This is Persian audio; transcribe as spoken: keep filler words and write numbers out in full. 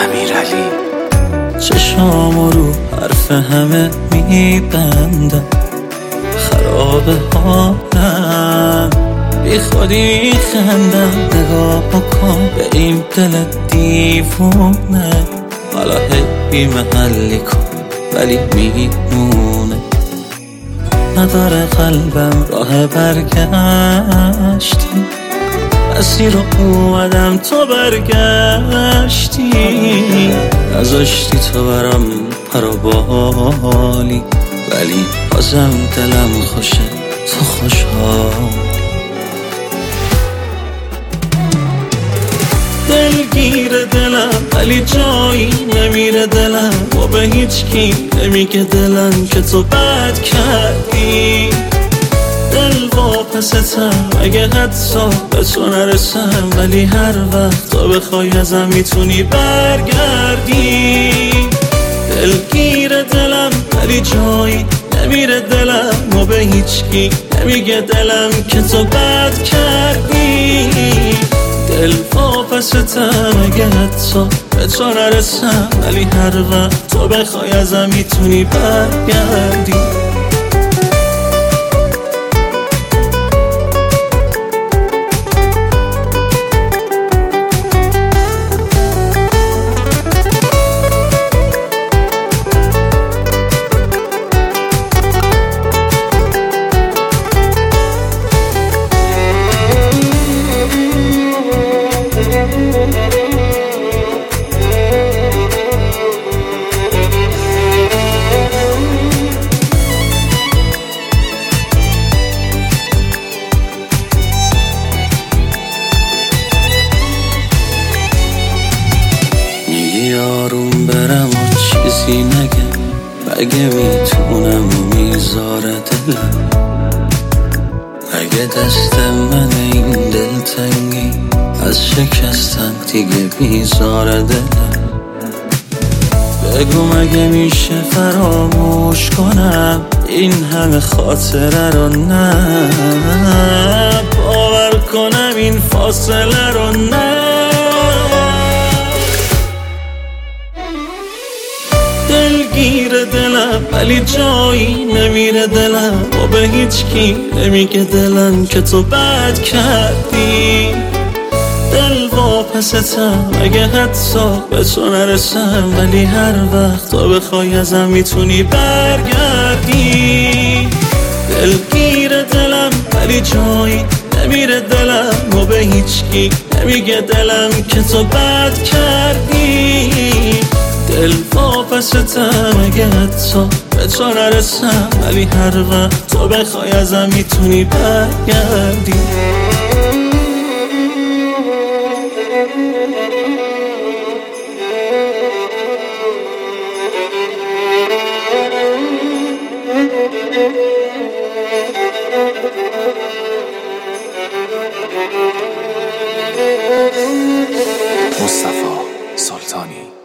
امیرعلی. چشام رو حرف همه میبندم، خراب حالم، بی خودی میخندم. نگاه بکن به این دل دیوونه، حالا هی بی محلی کن ولی میمونه. نداره قلبم راه برگشتی، مسیر رو اومدم تو برگشتی. نذاشتی تو برام پرو بالی، ولی بازم دلم خوشه تو خوشحالی. دلگیر دلم ولی جایی نمیره دلم، و به هیچ کی نمیگه دلم که تو بد کردی. دل واپستم اگه حتی به تو نرسم، ولی هر وقت تو بخوای ازم میتونی برگردی. دلگیر دلم ولی جایی نمیره دلم، و به هیچ کی نمیگه دلم که تو بد کردی. دل واپستم اگه حتی به تو نرسم، ولی هر وقت تو بخوای ازم میتونی برگردی. آروم برم و چیزی نگم، اگه میتونم و میذاره دلم. اگه دست من این دل تنگی از شکستن دیگه میذاره دلم. بگو مگه میشه فراموش کنم این همه خاطره رو؟ نه باور کنم این فاصله رو. نه دلگیر دلم ولی جایی نمیره دلم، و به هیچ کی نمیگه دلم که تو بد کردی. دل واپستم اگه حتی به تو نرسم، ولی هر وقت تو بخوای ازم میتونی برگردی. دلگیر دلم ولی جایی نمیره دلم، و به هیچ کی نمیگه دلم که تو بد کردی. دل واپستم اگه حتی به تو نرسم، ولی هر وقت تو بخوای ازم میتونی برگردی. مصطفی سلطانی.